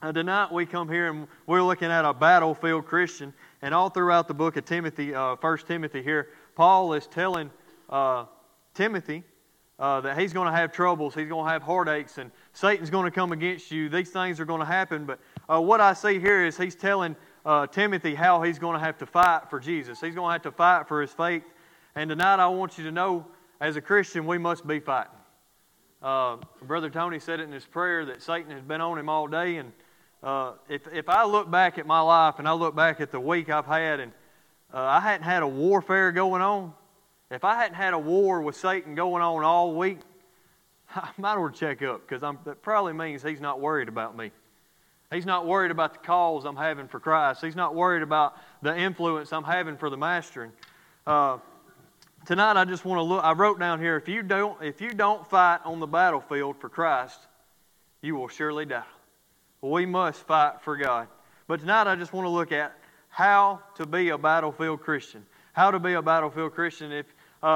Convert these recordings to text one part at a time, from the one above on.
Tonight we come here and we're looking at a battlefield Christian. And all throughout the book of Timothy, 1 Timothy here, Paul is telling Timothy that he's going to have troubles, he's going to have heartaches, and Satan's going to come against you. These things are going to happen. But what I see here is he's telling Timothy how he's going to have to fight for Jesus. He's going to have to fight for his faith. And tonight I want you to know, as a Christian, we must be fighting. Brother Tony said it in his prayer that Satan has been on him all day. And if I look back at my life and I look back at the week I've had, and I hadn't had a warfare going on, if I hadn't had a war with Satan going on all week, I might want to check up, because that probably means he's not worried about me. He's not worried about the cause I'm having for Christ. He's not worried about the influence I'm having for the Master. And, tonight I just want to look. I wrote down here: if you don't fight on the battlefield for Christ, you will surely die. We must fight for God. But tonight I just want to look at how to be a battlefield Christian. How to be a battlefield Christian. If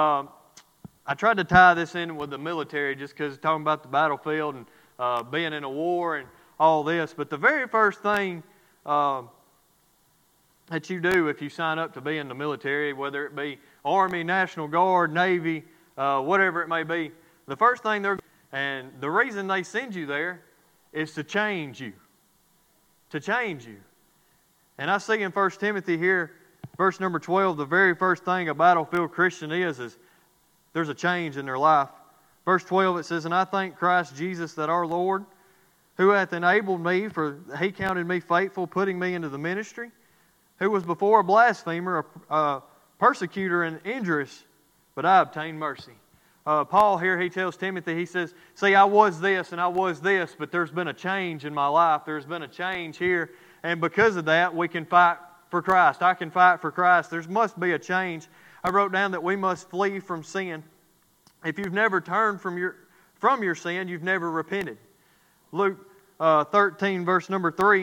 I tried to tie this in with the military, just because it's talking about the battlefield and being in a war and all this. But the very first thing that you do if you sign up to be in the military, whether it be Army, National Guard, Navy, whatever it may be, the first thing and the reason they send you there is to change you. To change you. And I see in 1 Timothy here, verse number 12, the very first thing a battlefield Christian is there's a change in their life. Verse 12 it says, "And I thank Christ Jesus that our Lord, who hath enabled me, for He counted me faithful, putting me into the ministry, who was before a blasphemer, a persecutor, and injurious, but I obtained mercy." Paul here, he tells Timothy, he says, "See, I was this and I was this, but there's been a change in my life. There's been a change here, and because of that, we can fight for Christ. I can fight for Christ. There must be a change." I wrote down that we must flee from sin. If you've never turned from your sin, you've never repented. Luke 13, verse number 3.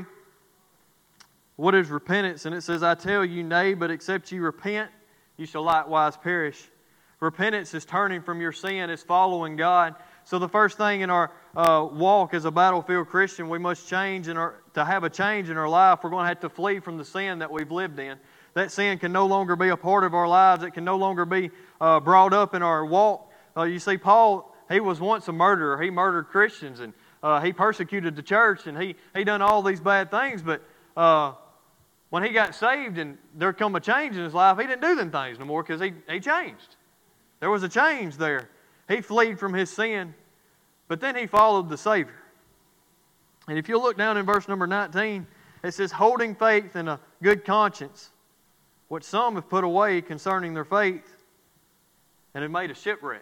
What is repentance? And it says, "I tell you, nay, but except you repent, you shall likewise perish." Repentance is turning from your sin, is following God. So the first thing in our walk as a battlefield Christian, we must change. To have a change in our life, we're going to have to flee from the sin that we've lived in. That sin can no longer be a part of our lives. It can no longer be brought up in our walk. You see, Paul, he was once a murderer. He murdered Christians, and he persecuted the church, and he done all these bad things. But when he got saved and there come a change in his life, he didn't do them things no more, because he changed. There was a change there. He fled from his sin, but then he followed the Savior. And if you look down in verse number 19, it says, "Holding faith and a good conscience, which some have put away concerning their faith, and have made a shipwreck."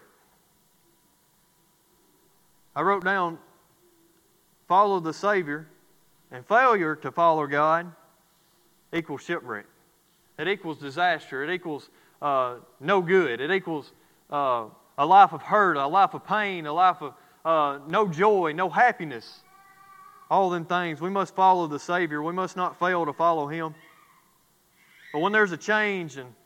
I wrote down, follow the Savior, and failure to follow God equals shipwreck. It equals disaster. It equals no good. It equals a life of hurt, a life of pain, a life of no joy, no happiness. All them things. We must follow the Savior. We must not fail to follow Him. But when there's a change, and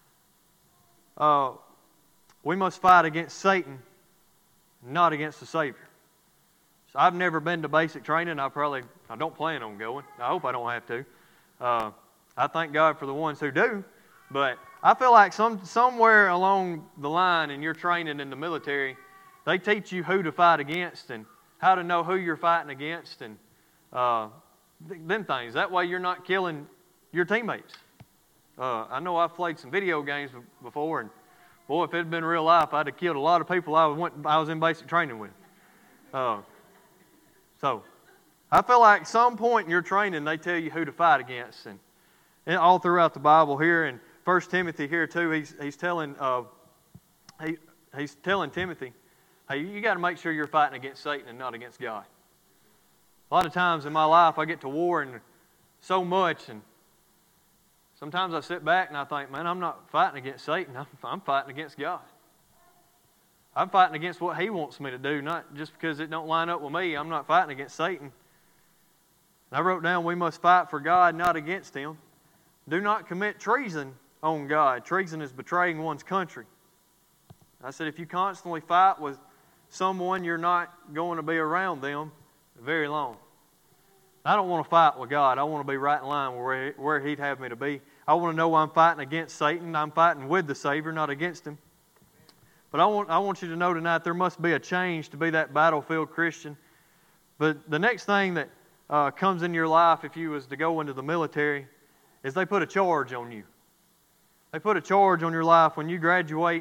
we must fight against Satan, not against the Savior. So I've never been to basic training. I don't plan on going. I hope I don't have to. I thank God for the ones who do. But I feel like somewhere along the line in your training in the military, they teach you who to fight against and how to know who you're fighting against, and them things. That way you're not killing your teammates. I know I've played some video games before, and boy, if it had been real life, I'd have killed a lot of people I was in basic training with. So I feel like some point in your training they tell you who to fight against, and all throughout the Bible here, and 1 Timothy here too, he's telling Timothy, hey, you got to make sure you're fighting against Satan and not against God. A lot of times in my life I get to war and so much, and sometimes I sit back and I think, man, I'm not fighting against Satan. I'm fighting against God. I'm fighting against what He wants me to do, not just because it don't line up with me. I'm not fighting against Satan. I wrote down, we must fight for God, not against Him. Do not commit treason on God. Treason is betraying one's country. I said, if you constantly fight with someone, you're not going to be around them very long. I don't want to fight with God. I want to be right in line where He'd have me to be. I want to know I'm fighting against Satan. I'm fighting with the Savior, not against Him. But I want you to know tonight there must be a change to be that battlefield Christian. But the next thing that comes in your life if you was to go into the military is they put a charge on you. They put a charge on your life when you graduate,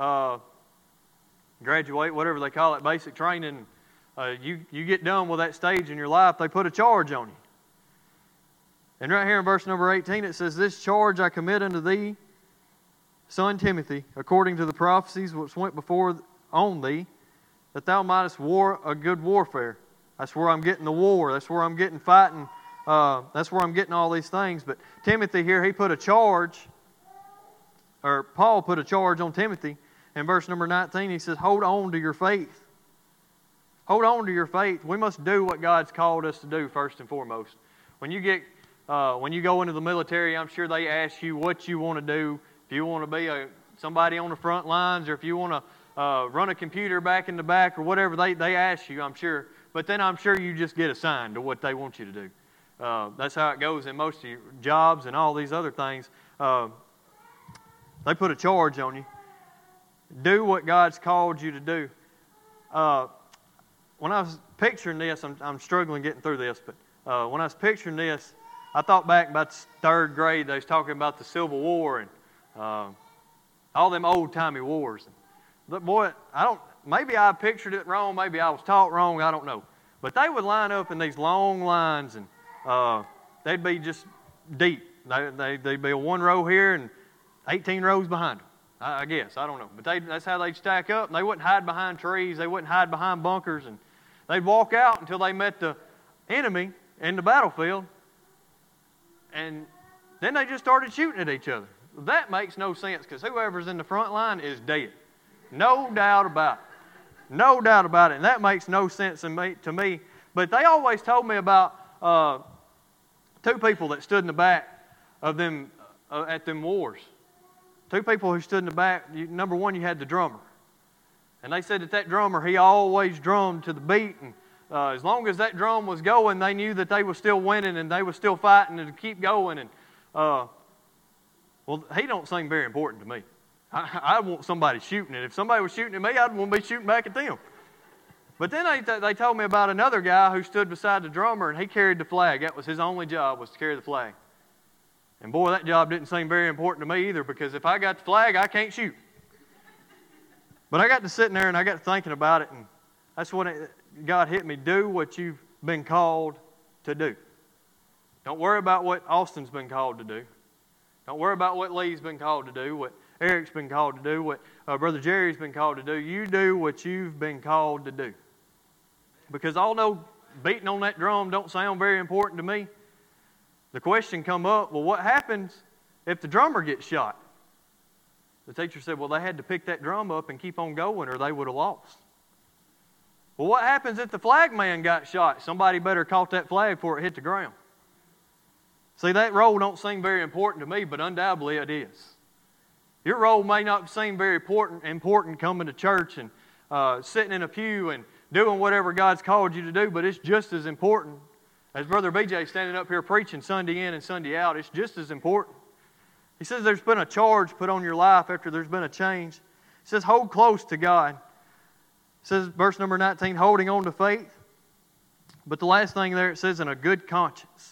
whatever they call it, basic training. You get done with that stage in your life, they put a charge on you. And right here in verse number 18 it says, "This charge I commit unto thee, son Timothy, according to the prophecies which went before on thee, that thou mightest war a good warfare." That's where I'm getting the war. That's where I'm getting fighting. That's where I'm getting all these things. But Timothy here, he put a charge, or Paul put a charge on Timothy. In verse number 19, he says, "Hold on to your faith." Hold on to your faith. We must do what God's called us to do first and foremost. When you go into the military, I'm sure they ask you what you want to do. If you want to be somebody on the front lines, or if you want to run a computer back in the back, or whatever they ask you, I'm sure. But then I'm sure you just get assigned to what they want you to do. That's how it goes in most of your jobs and all these other things. They put a charge on you. Do what God's called you to do. When I was picturing this, I'm struggling getting through this, but when I was picturing this, I thought back about third grade. They was talking about the Civil War and all them old-timey wars. But boy, maybe I pictured it wrong, maybe I was taught wrong, I don't know. But they would line up in these long lines, and they'd be just deep. They'd be a one row here and 18 rows behind them. I guess, I don't know. But that's how they'd stack up, and they wouldn't hide behind trees, they wouldn't hide behind bunkers, and they'd walk out until they met the enemy in the battlefield, and then they just started shooting at each other. That makes no sense, because whoever's in the front line is dead. No doubt about it. No doubt about it. And that makes no sense to me. But they always told me about two people that stood in the back of them at them wars. Two people who stood in the back. Number one, you had the drummer. And they said that drummer, he always drummed to the beat. And as long as that drum was going, they knew that they were still winning and they were still fighting to keep going. And well, he don't seem very important to me. I want somebody shooting it. If somebody was shooting at me, I'd want to be shooting back at them. But then they told me about another guy who stood beside the drummer, and he carried the flag. That was his only job, was to carry the flag. And boy, that job didn't seem very important to me either, because if I got the flag, I can't shoot. But I got to sitting there and I got to thinking about it, and that's when God hit me. Do what you've been called to do. Don't worry about what Austin's been called to do. Don't worry about what Lee's been called to do, what Eric's been called to do, what Brother Jerry's been called to do. You do what you've been called to do. Because although beating on that drum don't sound very important to me, the question come up, well, what happens if the drummer gets shot? The teacher said, well, they had to pick that drum up and keep on going, or they would have lost. Well, what happens if the flag man got shot? Somebody better caught that flag before it hit the ground. See, that role don't seem very important to me, but undoubtedly it is. Your role may not seem very important coming to church and sitting in a pew and doing whatever God's called you to do, but it's just as important as Brother BJ standing up here preaching Sunday in and Sunday out. It's just as important. He says there's been a charge put on your life after there's been a change. He says hold close to God. It says, verse number 19, holding on to faith. But the last thing there, it says in a good conscience.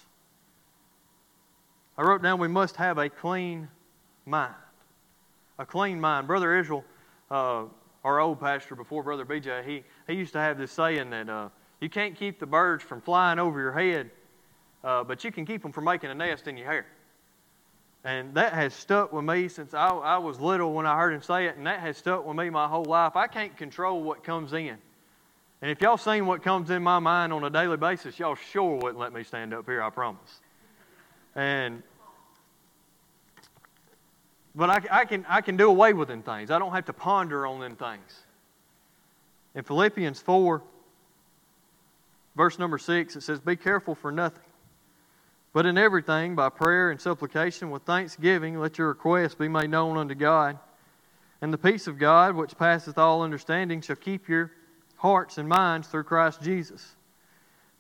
I wrote down we must have a clean mind. A clean mind. Brother Israel, our old pastor before Brother BJ, he used to have this saying that you can't keep the birds from flying over your head, but you can keep them from making a nest in your hair. And that has stuck with me since I was little when I heard him say it, and that has stuck with me my whole life. I can't control what comes in. And if y'all seen what comes in my mind on a daily basis, y'all sure wouldn't let me stand up here, I promise. But I can do away with them things. I don't have to ponder on them things. In Philippians 4, verse number 6, it says, be careful for nothing, but in everything, by prayer and supplication with thanksgiving, let your requests be made known unto God. And the peace of God, which passeth all understanding, shall keep your hearts and minds through Christ Jesus.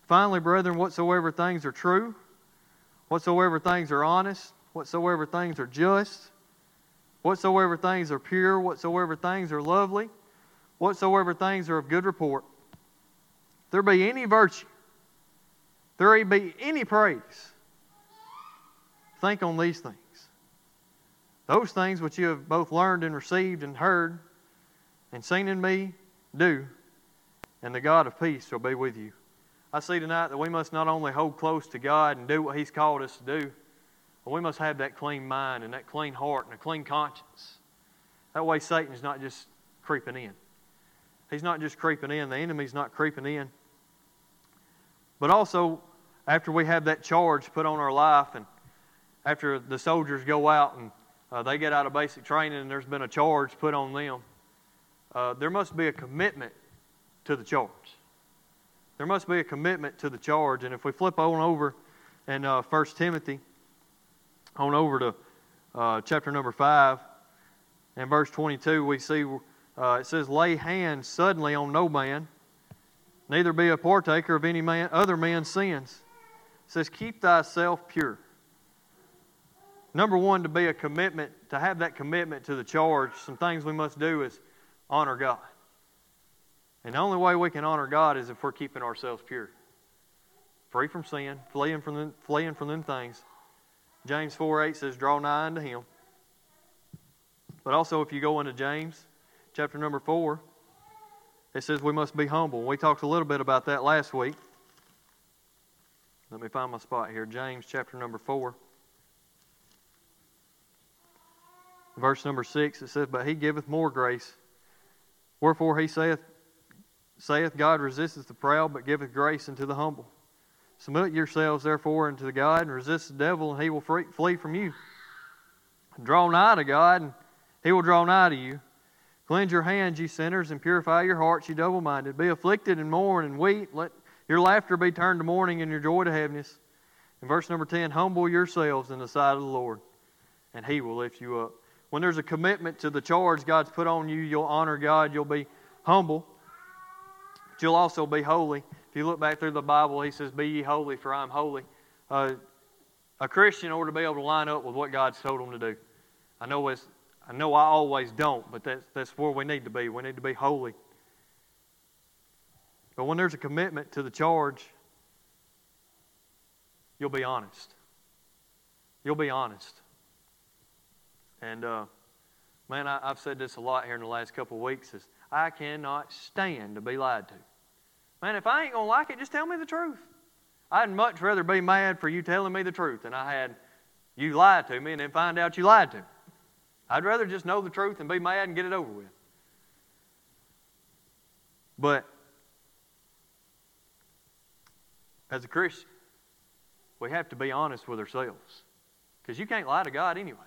Finally, brethren, whatsoever things are true, whatsoever things are honest, whatsoever things are just, whatsoever things are pure, whatsoever things are lovely, whatsoever things are of good report, if there be any virtue, if there be any praise, think on these things. Those things which you have both learned and received and heard and seen in me, do, and the God of peace shall be with you. I see tonight that we must not only hold close to God and do what He's called us to do, but we must have that clean mind and that clean heart and a clean conscience. That way Satan's not just creeping in. He's not just creeping in. The enemy's not creeping in. But also, after we have that charge put on our life, and after the soldiers go out and they get out of basic training and there's been a charge put on them, there must be a commitment to the charge. There must be a commitment to the charge. And if we flip on over in 1 Timothy, on over to chapter number 5, and verse 22, we see it says, lay hands suddenly on no man, neither be a partaker of any man, other man's sins. It says, keep thyself pure. Number one, to be a commitment, to have that commitment to the charge, some things we must do is honor God. And the only way we can honor God is if we're keeping ourselves pure. Free from sin, fleeing from them things. James 4:8 says, draw nigh unto Him. But also if you go into James, chapter number 4, it says we must be humble. We talked a little bit about that last week. Let me find my spot here. James chapter number 4. Verse number 6, it says, but He giveth more grace. Wherefore He saith, God resisteth the proud, but giveth grace unto the humble. Submit yourselves therefore unto God, and resist the devil, and he will flee from you. Draw nigh to God, and He will draw nigh to you. Cleanse your hands, ye sinners, and purify your hearts, ye double-minded. Be afflicted and mourn and weep. Let your laughter be turned to mourning and your joy to heaviness. In verse number 10, humble yourselves in the sight of the Lord, and He will lift you up. When there's a commitment to the charge God's put on you, you'll honor God, you'll be humble, but you'll also be holy. If you look back through the Bible, He says, be ye holy, for I am holy. A Christian ought to be able to line up with what God's told them to do. I know I always don't, but that's where we need to be. We need to be holy. But when there's a commitment to the charge, you'll be honest. You'll be honest. And, man, I've said this a lot here in the last couple of weeks, is I cannot stand to be lied to. Man, if I ain't going to like it, just tell me the truth. I'd much rather be mad for you telling me the truth than I had you lie to me and then find out you lied to me. I'd rather just know the truth and be mad and get it over with. But as a Christian, we have to be honest with ourselves, because you can't lie to God anyway.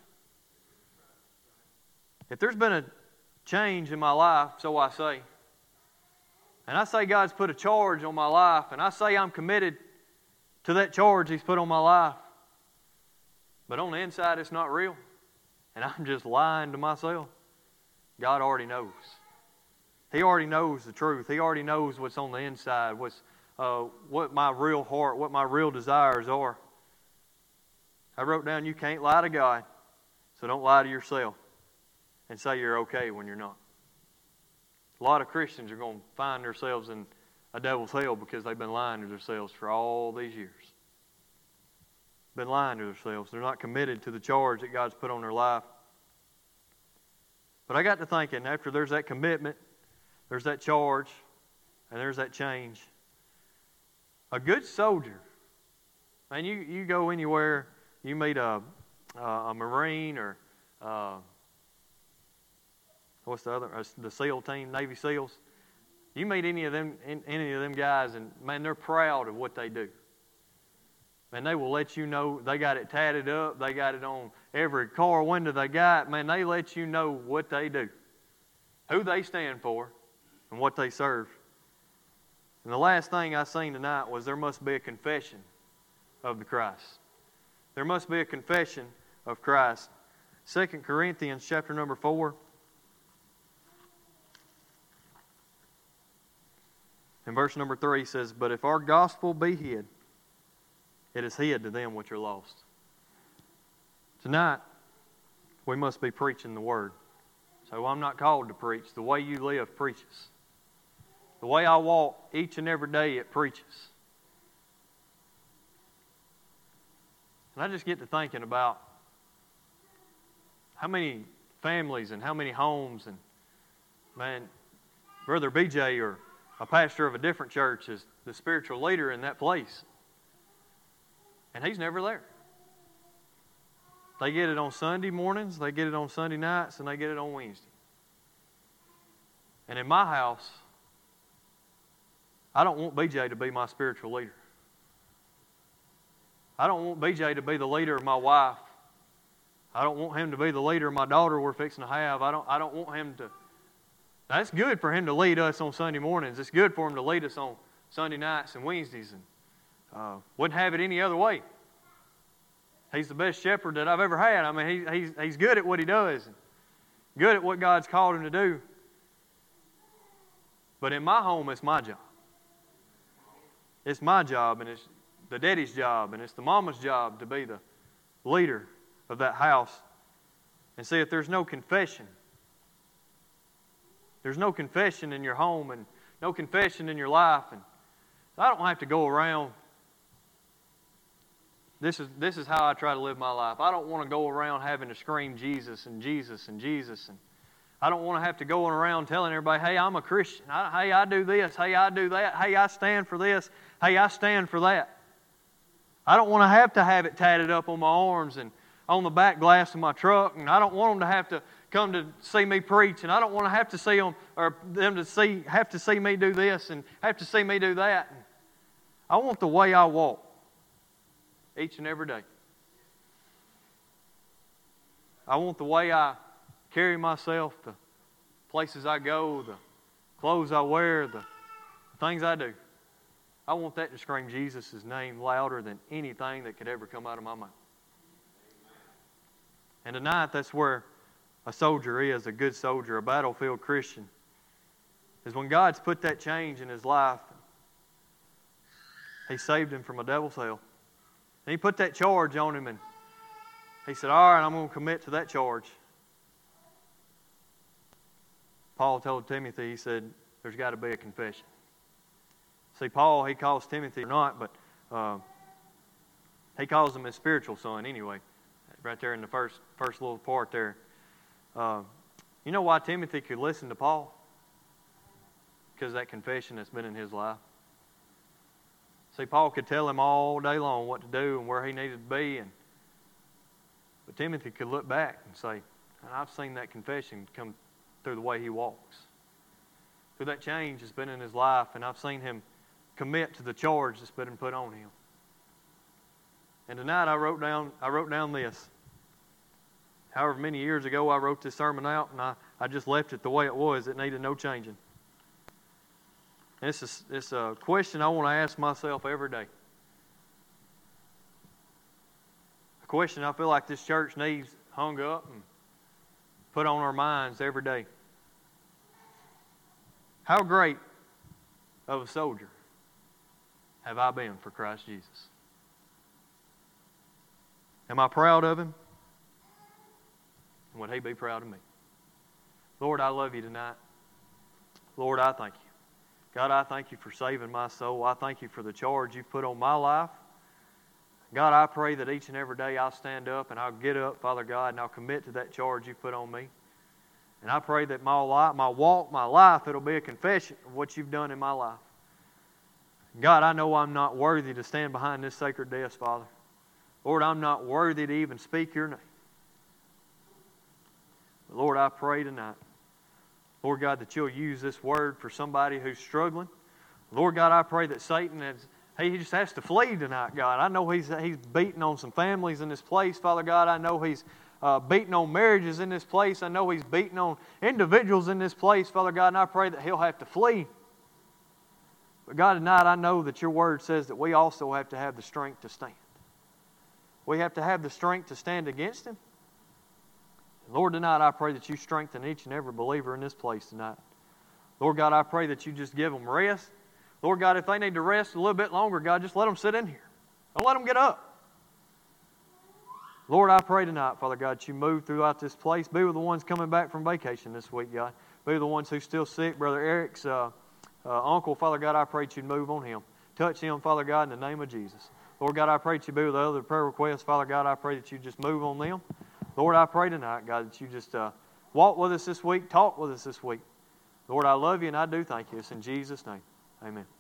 If there's been a change in my life, so I say, and I say God's put a charge on my life, and I say I'm committed to that charge He's put on my life, but on the inside it's not real, and I'm just lying to myself, God already knows. He already knows the truth. He already knows what's on the inside, what my real heart, what my real desires are. I wrote down, you can't lie to God, so don't lie to yourself and say you're okay when you're not. A lot of Christians are going to find themselves in a devil's hell because they've been lying to themselves for all these years. Been lying to themselves. They're not committed to the charge that God's put on their life. But I got to thinking, after there's that commitment, there's that charge, and there's that change. A good soldier, man, you go anywhere, you meet a Marine or what's the other? The SEAL team, Navy SEALs. You meet any of them guys, and man, they're proud of what they do. Man, they will let you know they got it tatted up. They got it on every car window they got. Man, they let you know what they do, who they stand for, and what they serve. And the last thing I seen tonight was there must be a confession of the Christ. There must be a confession of Christ. 2 Corinthians chapter number 4. In verse number 3 he says, "But if our gospel be hid, it is hid to them which are lost." Tonight, we must be preaching the Word. So I'm not called to preach. The way you live preaches. The way I walk each and every day, it preaches. And I just get to thinking about how many families and how many homes, and man, Brother BJ or a pastor of a different church is the spiritual leader in that place. And he's never there. They get it on Sunday mornings, they get it on Sunday nights, and they get it on Wednesday. And in my house, I don't want BJ to be my spiritual leader. I don't want BJ to be the leader of my wife. I don't want him to be the leader of my daughter we're fixing to have. I don't want him to. That's good for him to lead us on Sunday mornings. It's good for him to lead us on Sunday nights and Wednesdays. And wouldn't have it any other way. He's the best shepherd that I've ever had. I mean, he's good at what he does. And good at what God's called him to do. But in my home, it's my job. It's my job, and it's the daddy's job, and it's the mama's job to be the leader of that house. And see, if there's no confession, there's no confession in your home and no confession in your life, and I don't have to go around. This is how I try to live my life. I don't want to go around having to scream Jesus and Jesus and Jesus, and I don't want to have to go around telling everybody, "Hey, I'm a Christian. Hey, I do this. Hey, I do that. Hey, I stand for this. Hey, I stand for that." I don't want to have it tatted up on my arms and on the back glass of my truck, and I don't want them to have to come to see me preach, and I don't want to have to see them or them to have to see me do this and have to see me do that. I want the way I walk each and every day. I want the way I carry myself, the places I go, the clothes I wear, the things I do. I want that to scream Jesus' name louder than anything that could ever come out of my mouth. And tonight, that's where a soldier is, a good soldier, a battlefield Christian, is when God's put that change in his life. He saved him from a devil's hell. And he put that charge on him, and he said, "All right, I'm going to commit to that charge." Paul told Timothy, he said, there's got to be a confession. See, Paul, he calls Timothy or not, but he calls him his spiritual son anyway. Right there in the first little part there. You know why Timothy could listen to Paul? Because of that confession that's been in his life. See, Paul could tell him all day long what to do and where he needed to be, but Timothy could look back and say, "I've seen that confession come through the way he walks. Through that change that's been in his life, and I've seen him commit to the charge that's been put on him." And tonight I wrote down this. However many years ago I wrote this sermon out, and I just left it the way it was. It needed no changing. And it's a question I want to ask myself every day. A question I feel like this church needs hung up and put on our minds every day. How great of a soldier have I been for Christ Jesus? Am I proud of him? And would he be proud of me? Lord, I love you tonight. Lord, I thank you. God, I thank you for saving my soul. I thank you for the charge you've put on my life. God, I pray that each and every day I'll stand up and I'll get up, Father God, and I'll commit to that charge you've put on me. And I pray that my walk, my life, it'll be a confession of what you've done in my life. God, I know I'm not worthy to stand behind this sacred desk, Father. Lord, I'm not worthy to even speak your name. But Lord, I pray tonight, Lord God, that you'll use this word for somebody who's struggling. Lord God, I pray that Satan he just has to flee tonight, God. I know he's beating on some families in this place, Father God. I know he's beating on marriages in this place. I know he's beating on individuals in this place, Father God, and I pray that he'll have to flee. But God, tonight I know that your word says that we also have to have the strength to stand. We have to have the strength to stand against him. And Lord, tonight I pray that you strengthen each and every believer in this place tonight. Lord God, I pray that you just give them rest. Lord God, if they need to rest a little bit longer, God, just let them sit in here. Don't let them get up. Lord, I pray tonight, Father God, that you move throughout this place. Be with the ones coming back from vacation this week, God. Be with the ones who's still sick. Brother Eric's uncle, Father God, I pray that you'd move on him. Touch him, Father God, in the name of Jesus. Lord God, I pray that you be with the other prayer requests. Father God, I pray that you just move on them. Lord, I pray tonight, God, that you just walk with us this week, talk with us this week. Lord, I love you and I do thank you. It's in Jesus' name. Amen.